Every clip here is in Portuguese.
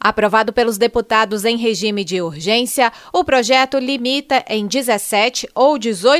Aprovado pelos deputados em regime de urgência, o projeto limita em 17% ou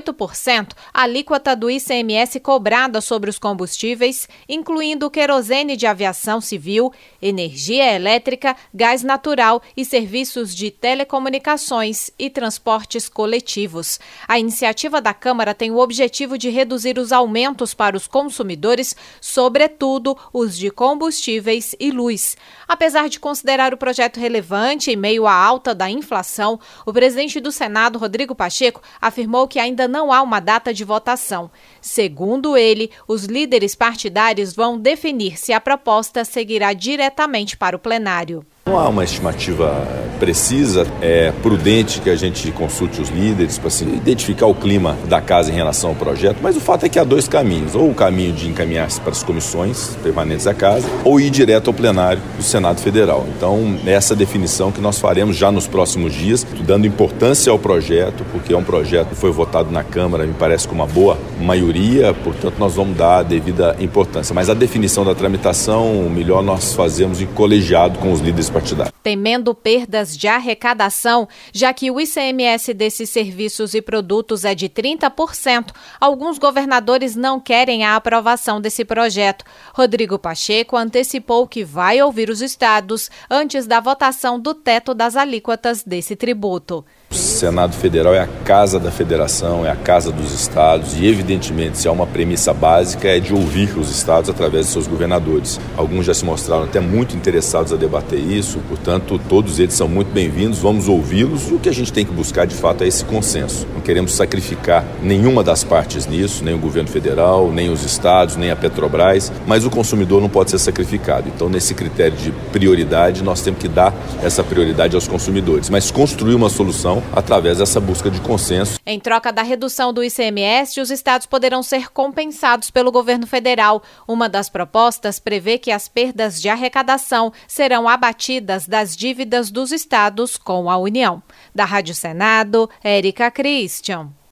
18% a alíquota do ICMS cobrada sobre os combustíveis, incluindo querosene de aviação civil, energia elétrica, gás natural e serviços de telecomunicações e transportes coletivos. A iniciativa da Câmara tem o objetivo de reduzir os aumentos para os consumidores, sobretudo os de combustíveis e luz. Apesar de considerar o projeto relevante em meio à alta da inflação, o presidente do Senado, Rodrigo Pacheco, afirmou que ainda não há uma data de votação. Segundo ele, os líderes partidários vão definir se a proposta seguirá diretamente para o plenário. Não há uma estimativa precisa, é prudente que a gente consulte os líderes para identificar o clima da casa em relação ao projeto, mas o fato é que há dois caminhos, ou o caminho de encaminhar-se para as comissões permanentes da casa, ou ir direto ao plenário do Senado Federal. Então, essa definição que nós faremos já nos próximos dias, dando importância ao projeto, porque é um projeto que foi votado na Câmara, me parece com uma boa maioria, portanto nós vamos dar a devida importância. Mas a definição da tramitação, o melhor nós fazemos em colegiado com os líderes partidários. Temendo perdas de arrecadação, já que o ICMS desses serviços e produtos é de 30%, alguns governadores não querem a aprovação desse projeto. Rodrigo Pacheco antecipou que vai ouvir os estados antes da votação do teto das alíquotas desse tributo. O Senado Federal é a casa da federação, é a casa dos estados e, evidentemente, se há uma premissa básica é de ouvir os estados através de seus governadores. Alguns já se mostraram até muito interessados a debater isso, portanto, todos eles são muito bem-vindos, vamos ouvi-los. O que a gente tem que buscar, de fato, é esse consenso. Não queremos sacrificar nenhuma das partes nisso, nem o governo federal, nem os estados, nem a Petrobras, mas o consumidor não pode ser sacrificado. Então, nesse critério de prioridade, nós temos que dar essa prioridade aos consumidores, mas construir uma solução através dessa busca de consenso. Em troca da redução do ICMS, os estados poderão ser compensados pelo governo federal. Uma das propostas prevê que as perdas de arrecadação serão abatidas das dívidas dos estados com a União. Da Rádio Senado, Érica Christian.